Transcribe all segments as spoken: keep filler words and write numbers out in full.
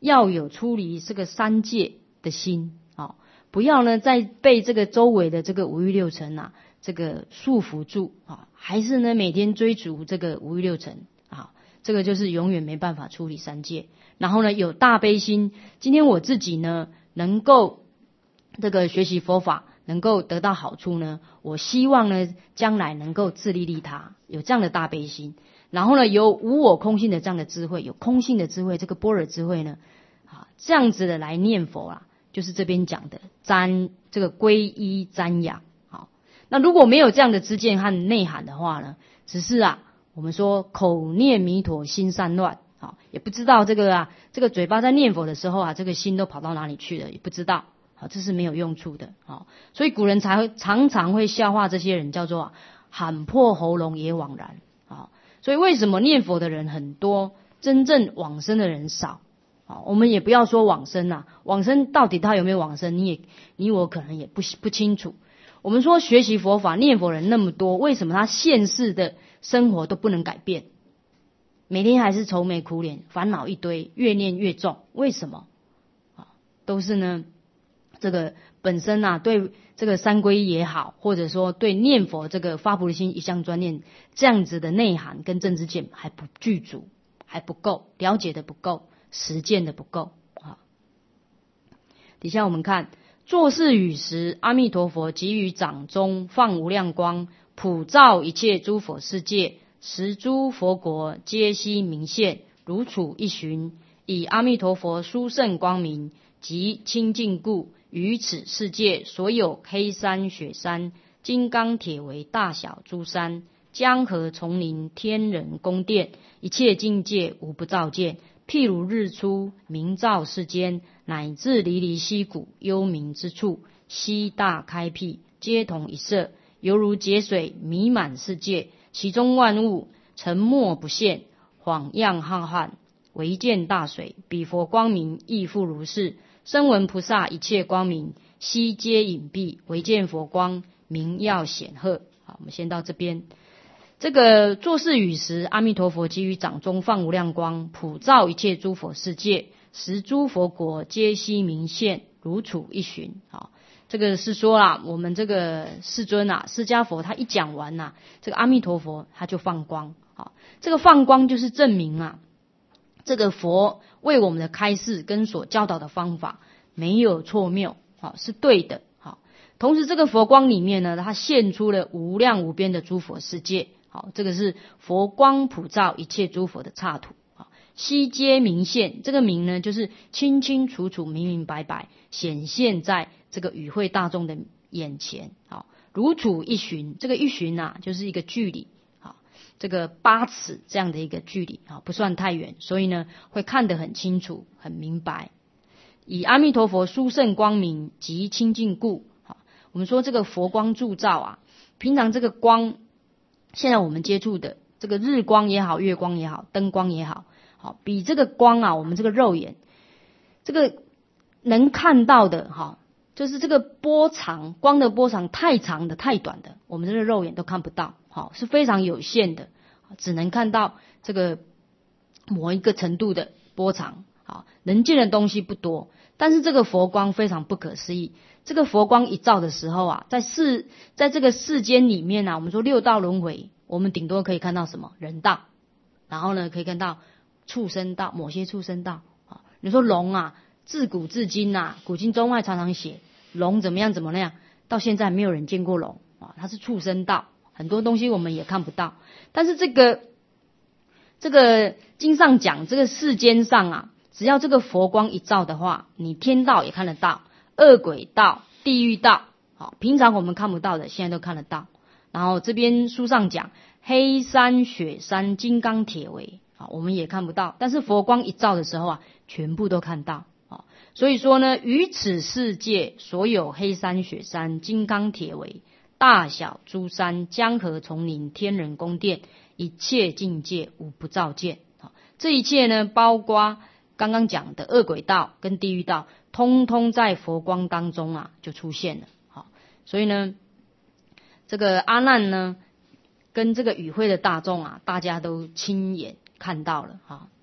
要有出离这个三界的心啊，不要呢再被这个周围的这个五欲六尘啊这个束缚住啊，还是呢每天追逐这个五欲六尘啊，这个就是永远没办法出离三界。然后呢有大悲心，今天我自己呢能够这个学习佛法，能够得到好处呢，我希望呢将来能够自利利他，有这样的大悲心。然后呢有无我空性的这样的智慧，有空性的智慧，这个般若智慧呢啊，这样子的来念佛啦，就是这边讲的瞻这个皈依瞻仰。好，那如果没有这样的知见和内涵的话呢，只是啊我们说口念弥陀心散乱，好，也不知道这个啊这个嘴巴在念佛的时候啊，这个心都跑到哪里去了，也不知道。好，这是没有用处的。好，所以古人才会常常会笑话这些人，叫做、啊、喊破喉咙也枉然。好，所以为什么念佛的人很多，真正往生的人少？好，我们也不要说往生啊，往生到底他有没有往生，你也你我可能也不不清楚。我们说学习佛法念佛人那么多，为什么他现世的生活都不能改变？每天还是愁眉苦脸，烦恼一堆，越念越重，为什么？都是呢这个本身啊，对这个三皈依也好，或者说对念佛这个发菩提心一向专念这样子的内涵跟正知见还不具足，还不够，了解的不够，实践的不够啊。底下我们看，作是语时，阿弥陀佛即于掌中放无量光，普照一切诸佛世界，十诸佛国皆悉明现，如处一旬，以阿弥陀佛殊胜光明及清净故，于此世界所有黑山雪山金刚铁为大小诸山江河丛林天人宫殿一切境界无不照见，譬如日出明照世间，乃至离离溪谷幽冥之处，悉大开辟，皆同一色，犹如劫水弥满世界，其中万物沉没不现，晃漾浩瀚，唯见大水。彼佛光明亦复如是，声闻菩萨一切光明悉皆隐蔽，唯见佛光明耀显赫。好，我们先到这边。这个作是语时，阿弥陀佛即于掌中放无量光，普照一切诸佛世界，十诸佛国皆悉明现，如处一旬。好，这个是说啦，我们这个世尊啊，释迦佛他一讲完呐、啊，这个阿弥陀佛他就放光。好，这个放光就是证明啊，这个佛为我们的开示跟所教导的方法没有错谬，好，是对的。好，同时这个佛光里面呢，它现出了无量无边的诸佛世界。好，这个是佛光普照一切诸佛的刹土。好，悉皆明现，这个明呢，就是清清楚楚、明明白白显现在这个与会大众的眼前。好，如处一旬，这个一旬啊，就是一个距离。好，这个八尺这样的一个距离啊，不算太远，所以呢，会看得很清楚、很明白。以阿弥陀佛殊胜光明及清净故。好，我们说这个佛光铸照啊，平常这个光。现在我们接触的这个日光也好，月光也好，灯光也好，好比这个光啊，我们这个肉眼这个能看到的哈，就是这个波长，光的波长太长的、太短的，我们这个肉眼都看不到，好，是非常有限的，只能看到这个某一个程度的波长，好，能见的东西不多。但是这个佛光非常不可思议，这个佛光一照的时候啊，在世在这个世间里面啊，我们说六道轮回，我们顶多可以看到什么人道，然后呢可以看到畜生道，某些畜生道啊。你说龙啊，自古至今啊，古今中外常常写龙怎么样怎么那样，到现在没有人见过龙啊，它是畜生道，很多东西我们也看不到。但是这个这个经上讲，这个世间上啊，只要这个佛光一照的话，你天道也看得到，恶鬼道、地狱道，好，平常我们看不到的，现在都看得到。然后这边书上讲，黑山、雪山、金刚铁围，好，我们也看不到，但是佛光一照的时候啊，全部都看到。好，所以说呢，于此世界所有黑山、雪山、金刚铁围、大小诸山、江河丛林、天人宫殿，一切境界无不照见。好，这一切呢，包括刚刚讲的恶鬼道跟地狱道，通通在佛光当中啊就出现了。好，所以呢，这个阿难呢跟这个与会的大众啊，大家都亲眼看到了。哈，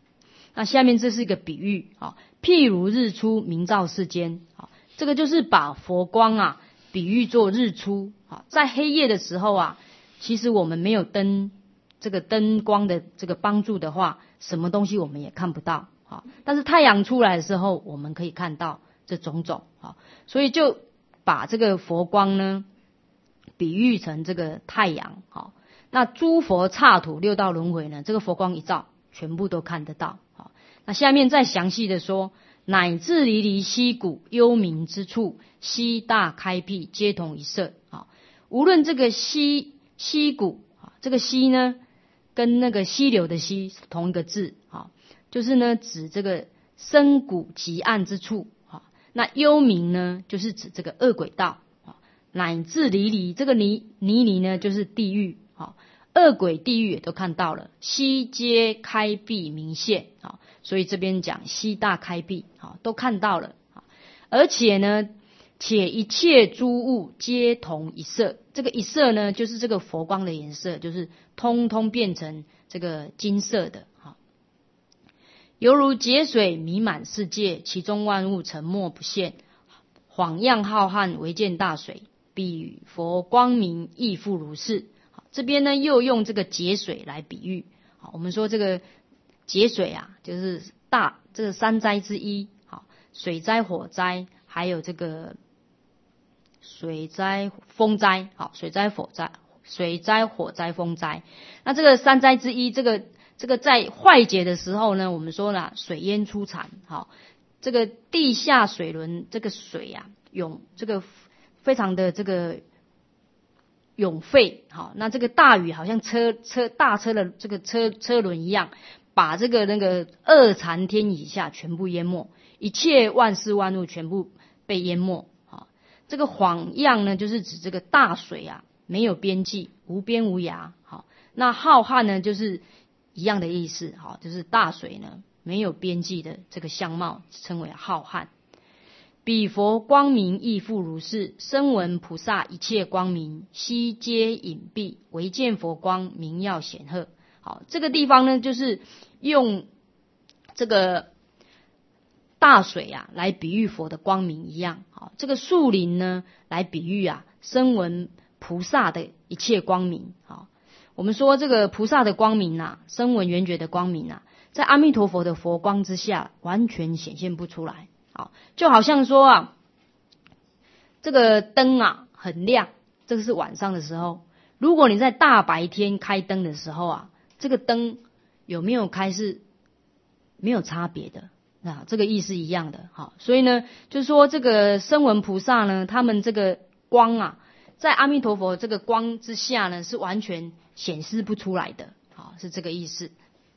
那下面这是一个比喻啊，譬如日出明照世间啊，这个就是把佛光啊比喻作日出啊，在黑夜的时候啊，其实我们没有灯这个灯光的这个帮助的话，什么东西我们也看不到啊。但是太阳出来的时候，我们可以看到这种种啊，所以就把这个佛光呢比喻成这个太阳啊。那诸佛刹土六道轮回呢，这个佛光一照，全部都看得到啊。那下面再详细的说，乃至离离溪谷幽冥之处，溪大开辟，皆同一色啊。无论这个溪溪谷啊，这个溪呢，跟那个溪流的溪同一个字啊，就是呢指这个深谷极暗之处啊。那幽冥呢，就是指这个恶鬼道啊。乃至离离，这个离离离呢，就是地狱啊。恶鬼地狱也都看到了，悉皆开闭明现啊，所以这边讲悉大开闭啊，都看到了啊。而且呢，且一切诸物皆同一色，这个一色呢，就是这个佛光的颜色，就是通通变成这个金色的啊。犹如劫水弥满世界，其中万物沉没不现，晃漾浩瀚，唯见大水，比与佛光明亦复如是。这边呢又用这个劫水来比喻，好，我们说这个劫水啊，就是大这个三灾之一，好，水灾、火灾，还有这个水灾、风灾，好，水灾、火灾、水灾、火灾、风灾。那这个三灾之一，这个这个在坏劫的时候呢，我们说了水淹出产，好，这个地下水轮这个水啊涌，这个非常的这个涌沸，好，那这个大雨好像车车大车的这个车车轮一样，把这个那个二禅天以下全部淹没，一切万事万物全部被淹没。好，这个晃漾呢，就是指这个大水啊，没有边际，无边无涯。好，那浩瀚呢，就是一样的意思，好，就是大水呢没有边际的这个相貌，称为浩瀚。彼佛光明亦复如是，声闻菩萨一切光明，悉皆隐蔽，唯见佛光明耀显赫。好，这个地方呢，就是用这个大水啊来比喻佛的光明一样。好，这个树林呢来比喻啊声闻菩萨的一切光明。好，我们说这个菩萨的光明啊，声闻缘觉的光明啊，在阿弥陀佛的佛光之下，完全显现不出来。好，就好像说啊，这个灯啊很亮，这个是晚上的时候。如果你在大白天开灯的时候啊，这个灯有没有开是没有差别的，那这个意思一样的。好，所以呢，就是说这个声闻菩萨呢，他们这个光啊，在阿弥陀佛这个光之下呢，是完全显示不出来的。好，是这个意思。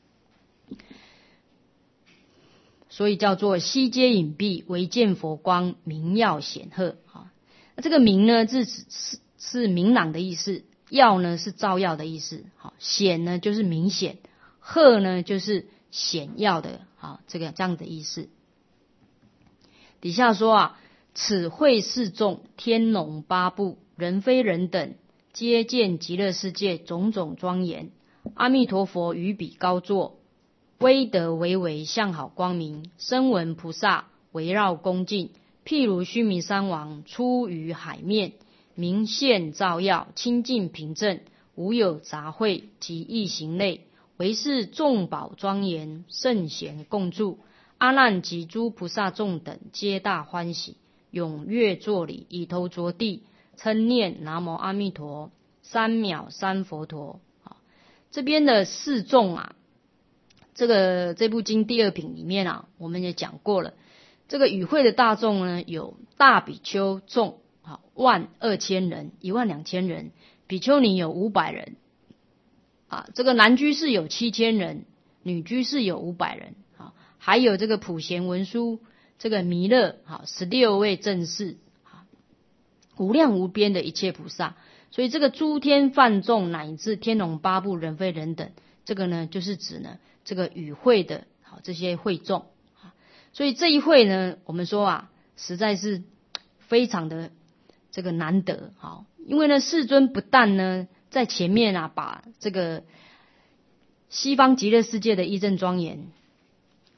所以叫做悉皆隐蔽，唯见佛光明耀显赫。啊，那这个明呢，是是是明朗的意思；耀呢是照耀的意思。好，显呢就是明显，赫呢就是显耀的。好，这个这样的意思。底下说啊，此会示众，天龙八部，人非人等，皆见极乐世界种种庄严。阿弥陀佛于彼高坐，威德巍巍，相好光明，声闻菩萨围绕恭敬，譬如须弥山王出于海面，明现照耀，清净平正，无有杂秽及异形类，唯是众宝庄严，圣贤共住。阿难及诸菩萨众等皆大欢喜，踊跃作礼，以头着地，称念南无阿弥陀，三藐三佛陀。这边的四众啊，这个这部经第二品里面啊，我们也讲过了。这个与会的大众呢，有大比丘众，好万二千人，一万两千人；比丘尼有五百人，啊，这个男居士有七千人，女居士有五百人，啊，还有这个普贤文殊，这个弥勒，好十六位正士，啊，无量无边的一切菩萨。所以这个诸天梵众乃至天龙八部人非人等，这个呢就是指呢这个与会的好这些会众。所以这一会呢，我们说啊，实在是非常的这个难得。好，因为呢世尊不但呢在前面啊把这个西方极乐世界的义正庄严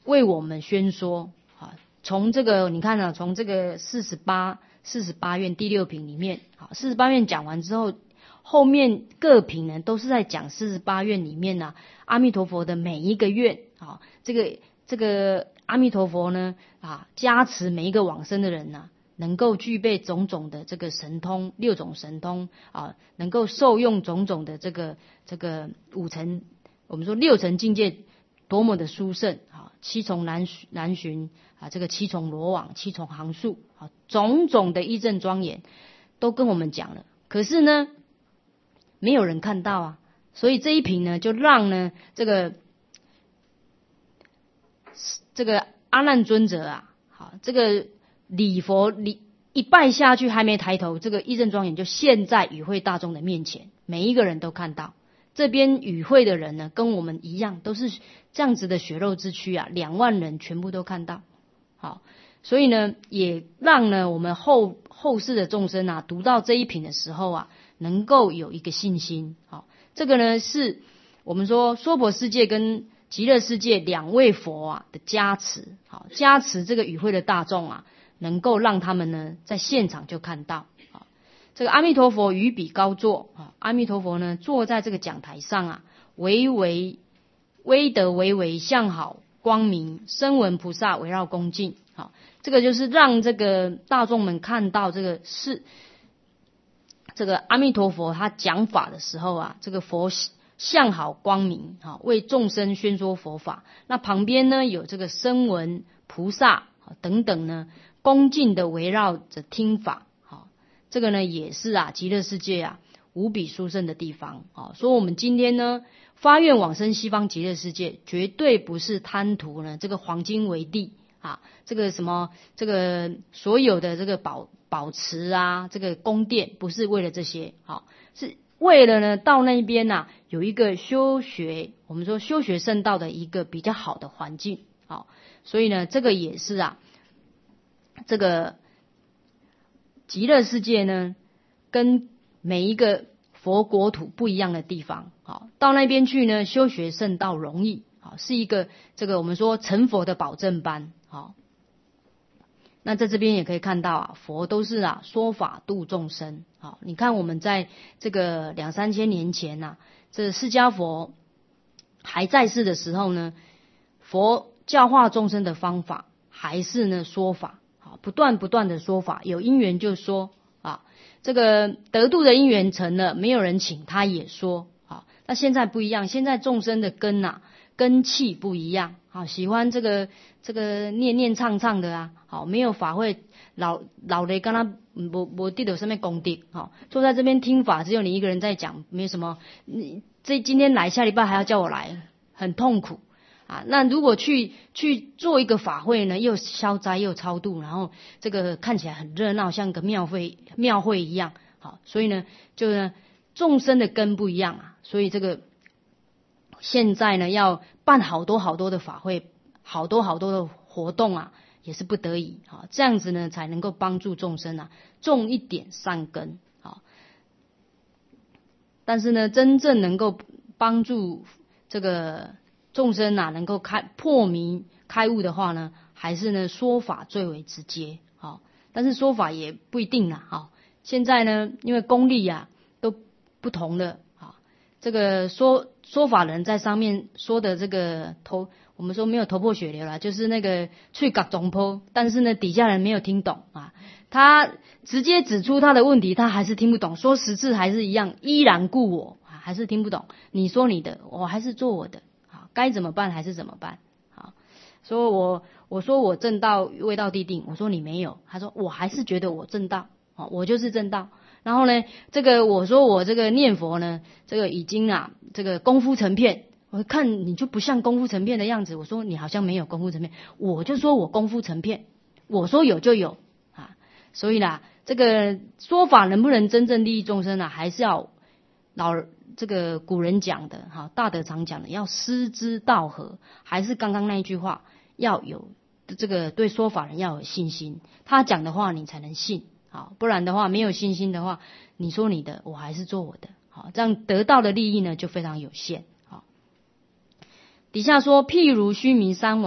为我们宣说啊。从这个你看啊，从这个四十八四十八愿第六品里面，好，四十八愿讲完之后，后面各品呢都是在讲四十八愿里面呢、啊，阿弥陀佛的每一个愿啊，这个这个阿弥陀佛呢啊，加持每一个往生的人呢、啊，能够具备种种的这个神通，六种神通啊，能够受用种种的这个这个五层，我们说六层境界多么的殊胜啊，七重南南巡啊，这个七重罗网，七重行树啊，种种的义正庄严都跟我们讲了，可是呢，没有人看到啊，所以这一品呢，就让呢这个这个阿难尊者啊，好，这个礼佛礼一拜下去，还没抬头，这个义正庄严就现在与会大众的面前，每一个人都看到。这边与会的人呢，跟我们一样，都是这样子的血肉之躯啊，两万人全部都看到。好，所以呢，也让呢我们后后世的众生啊，读到这一品的时候啊，能够有一个信心。好，这个呢是我们说娑婆世界跟极乐世界两位佛啊的加持。好，加持这个与会的大众啊，能够让他们呢在现场就看到。好，这个阿弥陀佛于彼高坐啊，阿弥陀佛呢坐在这个讲台上啊，微微威德巍巍，相好光明，声闻菩萨围绕恭敬。好，这个就是让这个大众们看到这个是这个阿弥陀佛他讲法的时候啊，这个佛相好光明，好，为众生宣说佛法。那旁边呢有这个声闻菩萨等等呢，恭敬的围绕着听法。好，这个呢也是啊极乐世界啊无比殊胜的地方。好，所以我们今天呢发愿往生西方极乐世界，绝对不是贪图呢这个黄金为地啊，这个什么这个所有的这个宝宝池啊，这个宫殿，不是为了这些。好，是为了呢到那边啊有一个修学，我们说修学圣道的一个比较好的环境。好，所以呢这个也是啊，这个极乐世界呢跟每一个佛国土不一样的地方。好，到那边去呢修学圣道容易，好，是一个这个我们说成佛的保证班。好，那在这边也可以看到啊，佛都是啊说法度众生。好，你看我们在这个两三千年前啊，这释迦佛还在世的时候呢，佛教化众生的方法还是呢说法。好，不断不断的说法，有因缘就说啊，这个得度的因缘成了，没有人请他也说。好，那现在不一样，现在众生的根啊根气不一样。好，喜欢这个这个念念唱唱的啊，好，没有法会，老老的跟他没没得到什么功德。好，坐在这边听法，只有你一个人在讲，没有什么，你这今天来，下礼拜还要叫我来，很痛苦啊。那如果去去做一个法会呢，又消灾又超度，然后这个看起来很热闹，像个庙会庙会一样。好，所以呢，就呢众生的根不一样啊，所以这个现在呢要办好多好多的法会，好多好多的活动啊，也是不得已。好，这样子呢才能够帮助众生啊种一点善根。好，但是呢真正能够帮助这个众生啊能够开破迷开悟的话呢，还是呢说法最为直接。好，但是说法也不一定啦。好，现在呢因为功力啊都不同了。好，这个说说法人在上面说的这个头，我们说没有头破血流啦，就是那个脆角中坡，但是呢底下人没有听懂啊，他直接指出他的问题，他还是听不懂，说十次还是一样，依然故我，还是听不懂。你说你的，我还是做我的，好，该怎么办还是怎么办。好，所以我我说我正道未到地定，我说你没有，他说我还是觉得我正道，我就是正道。然后呢，这个我说我这个念佛呢，这个已经啊，这个功夫成片。我看你就不像功夫成片的样子。我说你好像没有功夫成片，我就说我功夫成片，我说有就有啊。所以啦，这个说法能不能真正利益众生啊，还是要老这个古人讲的哈，大德常讲的，要师之道合，还是刚刚那一句话，要有这个对说法人要有信心，他讲的话你才能信。好，不然的话没有信心的话，你说你的，我还是做我的。好，这样得到的利益呢就非常有限。好，底下说譬如须弥山王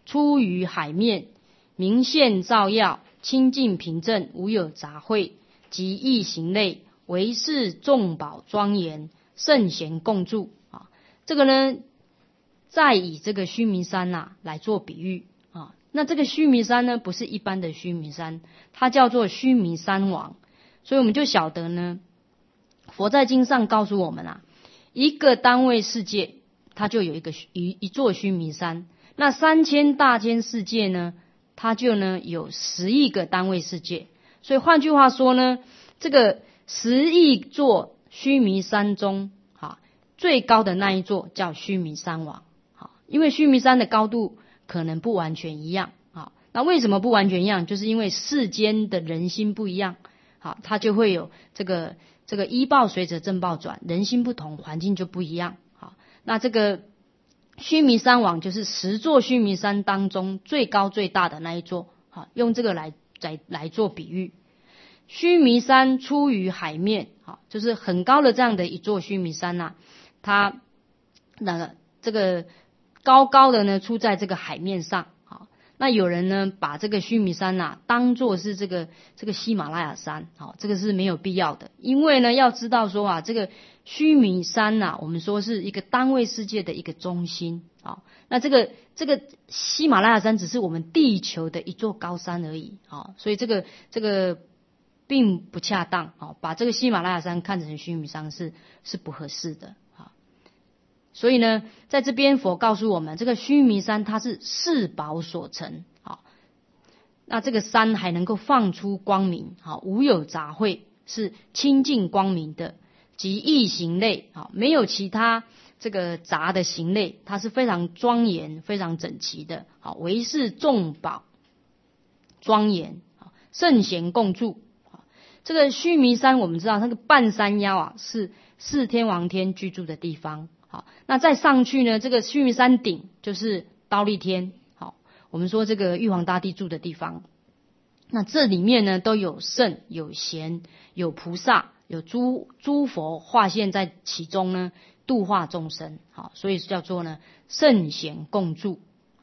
出于海面，明现照耀，清净平正，无有杂秽，即异形类，为是众宝庄严，圣贤共住啊。这个呢，再以这个须弥山呐、啊、来做比喻啊。那这个须弥山呢，不是一般的须弥山，它叫做须弥山王。所以我们就晓得呢，佛在经上告诉我们啊，一个单位世界，它就有一个一一座须弥山。那三千大千世界呢，它就呢有十亿个单位世界。所以换句话说呢，这个十亿座须弥山中，啊，最高的那一座叫须弥山王。好，因为须弥山的高度可能不完全一样。好，那为什么不完全一样？就是因为世间的人心不一样。好，它就会有这个这个依报随着正报转，人心不同，环境就不一样。好，那这个须弥山王就是十座须弥山当中最高最大的那一座。好，用这个来来来做比喻。须弥山出于海面，好，就是很高的这样的一座须弥山呐、啊，它那个这个高高的呢出在这个海面上。好，那有人呢把这个须弥山呐、啊、当作是这个这个喜马拉雅山，好，这个是没有必要的。因为呢要知道说啊，这个须弥山呐、啊，我们说是一个单位世界的一个中心。好，那这个这个喜马拉雅山只是我们地球的一座高山而已。好，所以这个这个并不恰当。好，把这个喜马拉雅山看成须弥山是是不合适的。好，所以呢，在这边佛告诉我们，这个须弥山它是四宝所成。好，那这个山还能够放出光明，好，无有杂秽，是清净光明的，即异形类，好，没有其他这个杂的形类，它是非常庄严、非常整齐的。好，为是众宝庄严，圣贤共住。这个须弥山我们知道，那个半山腰啊，是四天王天居住的地方。好，那再上去呢，这个须弥山顶就是忉利天。好，我们说这个玉皇大帝住的地方。那这里面呢，都有圣、有贤、有菩萨、有诸诸佛化现在其中呢，度化众生。好，所以叫做呢圣贤共住。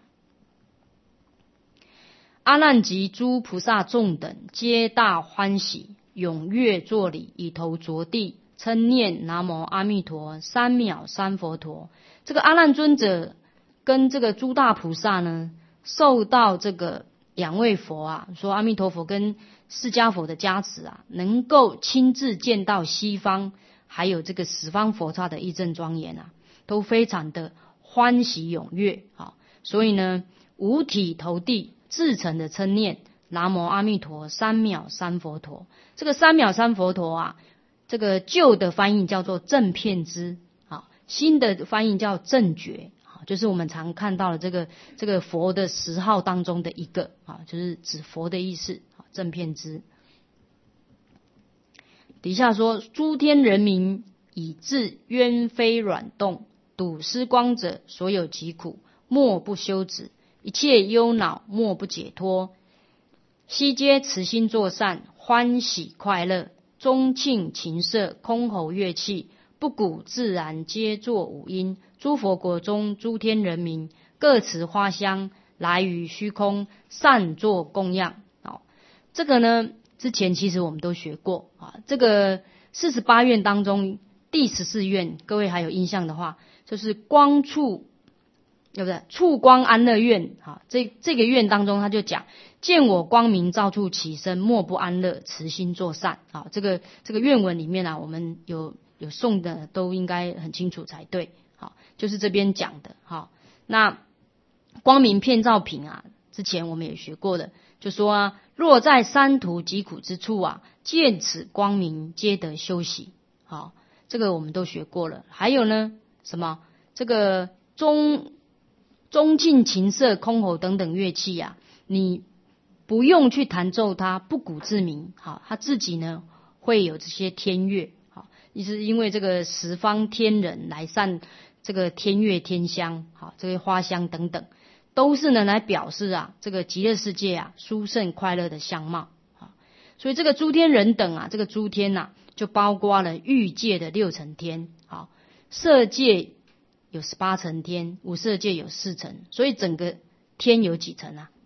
阿难及诸菩萨众等，皆大欢喜，踊跃作礼，以头着地，称念南无阿弥陀三藐三佛陀。这个阿难尊者跟这个诸大菩萨呢，受到这个两位佛啊，说阿弥陀佛跟释迦佛的加持啊，能够亲自见到西方还有这个十方佛刹的义正庄严啊，都非常的欢喜踊跃。好，所以呢五体投地，至诚的称念南无阿弥陀三藐三佛陀。这个三藐三佛陀啊，这个旧的翻译叫做正遍知，好，新的翻译叫正觉，好，就是我们常看到的这个这个佛的十号当中的一个，啊，就是指佛的意思，正遍知。底下说，诸天人民以至冤非软动，睹失光者，所有疾苦，莫不休止。一切忧恼莫不解脱，悉皆慈心作善，欢喜快乐，钟磬琴瑟，箜篌乐器，不鼓自然皆作五音。诸佛国中诸天人民，各持花香，来于虚空，善作供养。好，这个呢之前其实我们都学过啊。这个四十八愿当中第十四愿，各位还有印象的话，就是光处对不对？处光安乐愿，好，这这个愿当中他就讲，见我光明照处其身，莫不安乐，慈心作善。好，这个这个愿文里面啊，我们有有诵的都应该很清楚才对。好，就是这边讲的。好，那光明遍照品啊，之前我们也学过的，就说啊，若在三途疾苦之处啊，见此光明，皆得休息。好，这个我们都学过了。还有呢，什么这个中钟磬琴瑟箜篌等等乐器啊，你不用去弹奏它，不鼓自鸣，好，它自己呢会有这些天乐，好，也是因为这个十方天人来散这个天乐天香，好，这些花香等等，都是呢来表示啊这个极乐世界啊殊胜快乐的相貌。好，所以这个诸天人等啊，这个诸天呐、啊，就包括了欲界的六层天，好，色界有十八层天，无色界有四层，所以整个天有几层啊？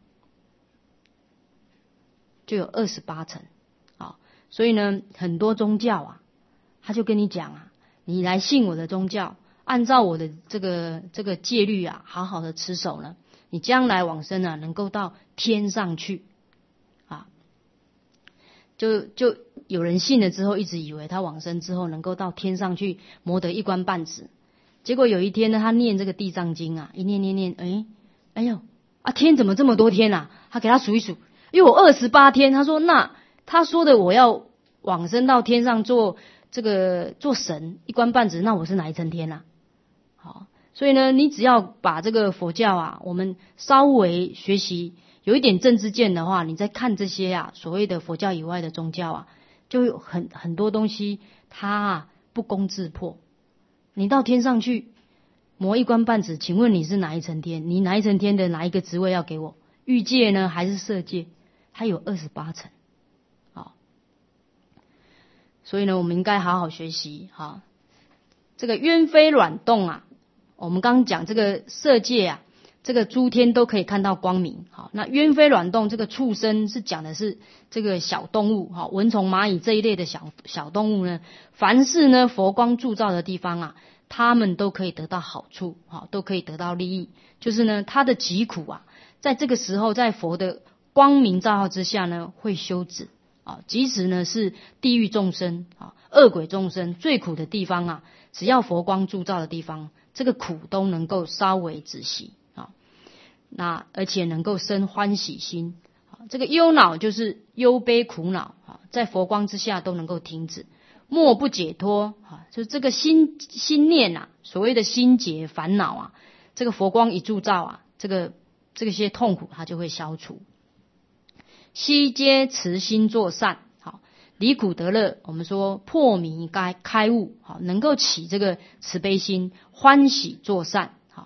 就有二十八层。好，所以呢，很多宗教啊，他就跟你讲啊，你来信我的宗教，按照我的这个这个戒律啊，好好的持守呢，你将来往生啊，能够到天上去啊。就就有人信了之后，一直以为他往生之后能够到天上去，谋得一官半职。结果有一天呢，他念这个地藏经啊，一念念念，哎，哎呦啊，天怎么这么多天啊？他给他数一数，有二十八天。他说，那他说的我要往生到天上做这个做神一官半职，那我是哪一层天啊？好，所以呢，你只要把这个佛教啊，我们稍微学习有一点正知见的话，你再看这些啊所谓的佛教以外的宗教啊，就有很很多东西它啊不攻自破。你到天上去磨一官半职，请问你是哪一层天？你哪一层天的哪一个职位要给我？欲界呢还是色界？它有二十八层。好，所以呢，我们应该好好学习。好，这个鸢飞卵动啊，我们刚刚讲这个色界啊，这个诸天都可以看到光明。好，那鸢飞卵动这个畜生是讲的是这个小动物，好，蚊虫蚂蚁这一类的小小动物呢，凡是呢佛光铸造的地方啊，他们都可以得到好处，好，都可以得到利益。就是呢，他的疾苦啊，在这个时候，在佛的光明照耀之下呢，会休止啊。即使呢是地狱众生啊、恶鬼众生最苦的地方啊，只要佛光铸造的地方，这个苦都能够稍微止息啊。那而且能够生欢喜心啊。这个忧恼就是忧悲苦恼啊，在佛光之下都能够停止。莫不解脱啊，就这个心心念啊，所谓的心结烦恼啊，这个佛光一铸造啊，这个这些痛苦它就会消除。悉皆慈心作善，好，离苦得乐。我们说破迷该开悟，好，能够起这个慈悲心，欢喜作善，好。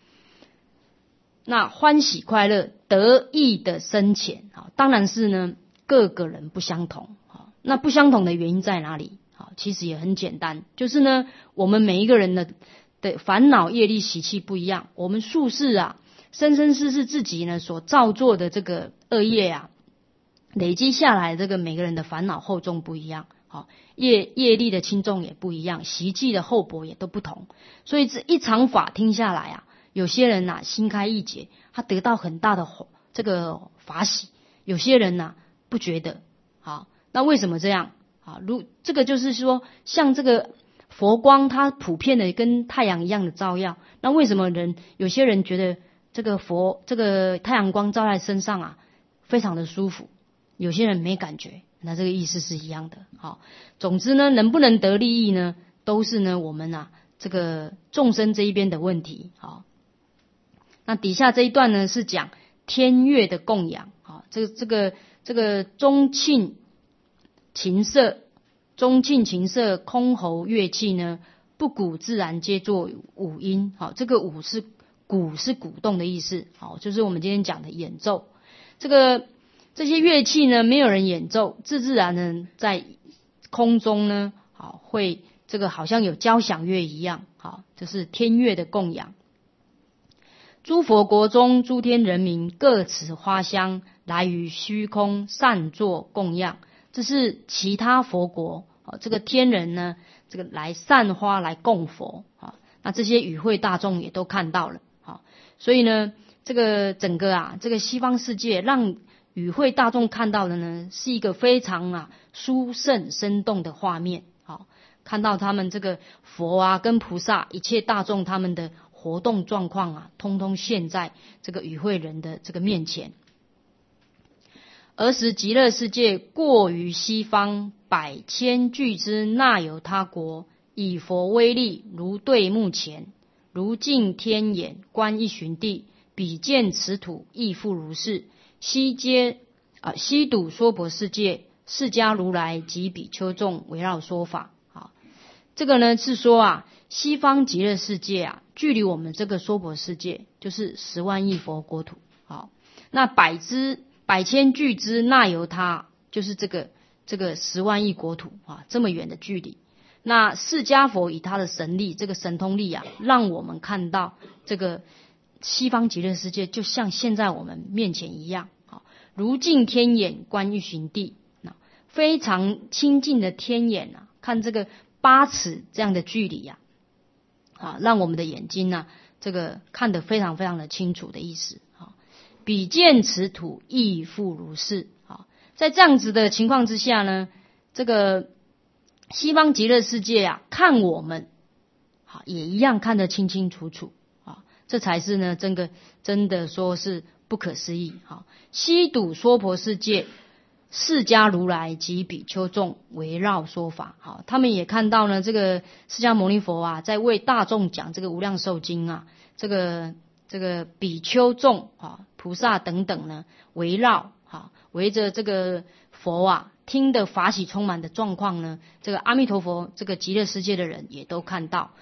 那欢喜快乐得意的深浅，好，当然是呢各个人不相同，好，那不相同的原因在哪里？好，其实也很简单，就是呢我们每一个人的的烦恼业力习气不一样，我们宿世啊生生世世自己呢所造作的这个恶业啊，累积下来，这个每个人的烦恼厚重不一样，好，业业力的轻重也不一样，习气的厚薄也都不同。所以这一场法听下来啊，有些人呐、啊、心开意解，他得到很大的这个法喜；有些人呐、啊、不觉得。好，那为什么这样？啊，如这个就是说，像这个佛光，它普遍的跟太阳一样的照耀。那为什么人有些人觉得这个佛这个太阳光照在身上啊，非常的舒服？有些人没感觉，那这个意思是一样的。好，总之呢，能不能得利益呢，都是呢我们啊这个众生这一边的问题。好，那底下这一段呢是讲天乐的供养。好，这个这个这个中磬琴瑟，中磬琴瑟箜篌乐器呢，不鼓自然皆作舞音。好，这个舞是鼓是鼓动的意思。好，就是我们今天讲的演奏。这个这些乐器呢，没有人演奏，自自然呢在空中呢，好，会这个好像有交响乐一样。好，这是天乐的供养。诸佛国中诸天人民各持花香，来于虚空善作供养。这是其他佛国这个天人呢，这个来散花来供佛。那这些与会大众也都看到了。所以呢，这个整个啊，这个西方世界让与会大众看到的呢，是一个非常啊殊胜生动的画面。好，看到他们这个佛啊跟菩萨一切大众他们的活动状况啊，通通现在这个与会人的这个面前。儿时极乐世界过于西方，百千俱之那由他国，以佛威力如对目前，如镜天眼观一旬地，比见此土亦复如是。悉皆啊悉睹娑婆世界，释迦如来及比丘众围绕说法。好，这个呢是说啊，西方极乐世界啊，距离我们这个娑婆世界就是十万亿佛国土。好，那百之百千俱之那由他，就是这个这个十万亿国土啊，这么远的距离。那释迦佛以他的神力，这个神通力啊，让我们看到这个西方极乐世界就像现在我们面前一样，如镜天眼观欲寻地，非常亲近的天眼啊，看这个八尺这样的距离呀、啊，啊，让我们的眼睛啊，这个看得非常非常的清楚的意思。啊，比见此土亦复如是。啊，在这样子的情况之下呢，这个西方极乐世界啊，看我们，好也一样看得清清楚楚。啊，这才是呢，真的真的说是不可思议。啊，西睹娑婆世界。释迦如来及比丘众围绕说法，好，他们也看到呢，这个释迦牟尼佛啊，在为大众讲这个无量寿经啊，这个这个比丘众啊、菩萨等等呢，围绕哈，围着这个佛啊，听得法喜充满的状况呢，这个阿弥陀佛这个极乐世界的人也都看到，